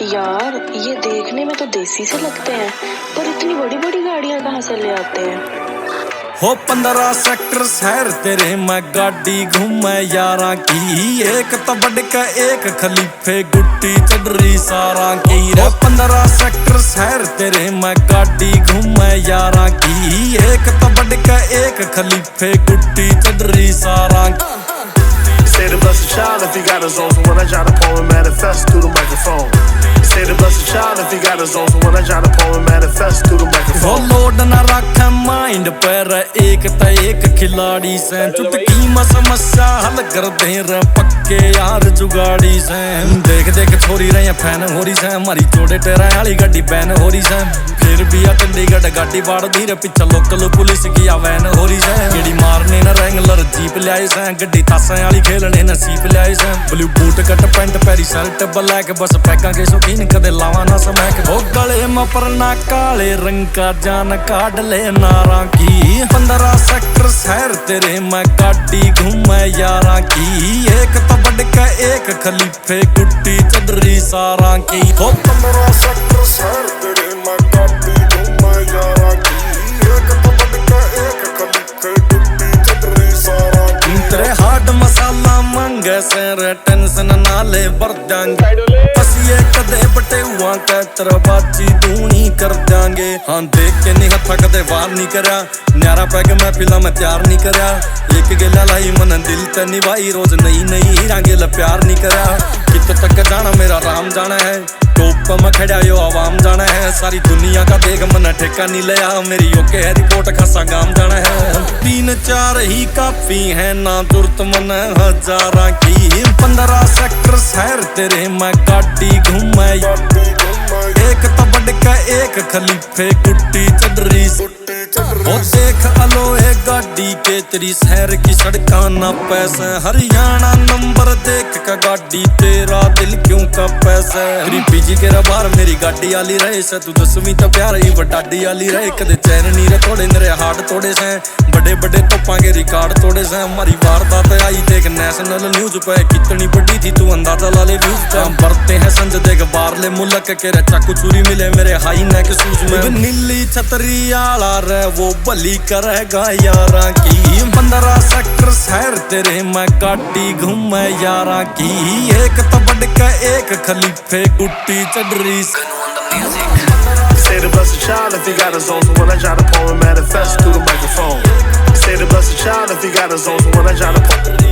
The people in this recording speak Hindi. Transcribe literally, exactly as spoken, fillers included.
यार ये देखने में तो देसी से लगते हैं, पर इतनी बड़ी बड़ी गाड़ियां कहाँ से ले आते हैं। हो पंद्रह सेक्टर शहर तेरे मैं गाड़ी घूमे यारा की, एक तो बढ़ के एक खलीफे गुट्टी चढ़री सारा की रे। पंद्रह सेक्टर शहर तेरे मैं गाड़ी घूमे यारा की, एक तो बढ़ के एक खलीफे गुट्टी चढ़री सारा की। Say the blessed child if he got his own, so when I try to pour and manifest through the microphone. Say the blessed child if he got his own, so when I try to pour and manifest through the microphone. वो लोड न रखे माइंड पर एक त एक खिलाड़ी से, चुटकी में समस्या हल कर दे रे पक्के यार जुगाड़ी से। देख देख छोरी रहे फैन हो रही से, हमारी चोड़े टेरा वाली गाड़ी बैन हो रही से। फिर भी आ चंडीगढ़ गाड़ी बाड़ दी रे, पीछे लोकल पुलिस की आ वैन हो रही से। गेड़ी मारने न रेंगलर जीप लियाई से, गड्डी थासा वाली खेलने नसीब लियाई से। ब्लू बूट कट पैंट पैरी शर्ट ब्लैक, बस पैका के शौकीन कदे लावा ना समैक। वो गले में परना काले रंग का जान काट ले नारा की। पंद्रह सेक्टर शहर तेरे मैं गाड़ी घूमे यारा की, एक तो बढ़ के एक खलीफे गुट्टी चढ़री सारा की। हो पंद्रह सेक्टर शहर तेरे मैं गाड़ी घूमे यारा की, एक तो बढ़ के एक खलीफे गुट्टी चढ़री सारा की। तेरे हार्ड मसाला मंगे से टेंशन ना ले बर जाएंगे, पसिए कदे बटे हुआ कर बाची दूनी कर जाएंगे। हाँ देख के नहीं हथा कदे वार नहीं करा, न्यारा पैग मैं पिला मैं तैयार नहीं करा। एक गेला लाई मन दिल ते निभाई, रोज नई नई हीरा गेला प्यार नहीं करा। कित तक जाना मेरा राम जाना है, टोप में खड़ा यो आवाम जाना है। सारी दुनिया का देख मन ठेका नहीं लिया, मेरी ओके है रिपोर्ट खासा गाम जाना है। तीन चार ही काफी है ना जरूरत मन हजारा की। पंद्रह सेक्टर शहर तेरे मैं गाड़ी घूमे, एक तो बढ़ के एक खलीफे गुट्टी चढ़री। ओ देख अलोए गाड़ी के तेरी शहर की सड़का ना पैसे, हरियाणा नंबर देख का गाड़ी तेरा दिल क्यों का पैसे। तेरी पीजी के रबार मेरी गाड़ी आली रहे से, तू दसवीं तो प्यार ही बटाडी आली रहे। कदे चैन नहीं रे थोड़े मेरे हार्ट तोड़े से, बड़े बड़े तोपा के रिकॉर्ड तोड़े से। हमारी वारदात आई देख नेशनल न्यूज पे, कितनी बड़ी थी तू अंदाजा ला ले व्यूज पे। हम बढ़ते हैं संज देख बारले मुल्क के रे, चाकू चूरी मिले मेरे हाई नेक शूज में। नीली छतरी आला रे वो बली करेगा यारा की। पंद्रह सेक्टर शहर तेरे मैं गाड़ी घूमे यारा की, एक तो बढ़ के एक खलीफे गुट्टी चढ़री। Say the blessed child if he got his own, so when I try to pour and manifest through the microphone. Say the blessed child if he got his own, so when I try to pour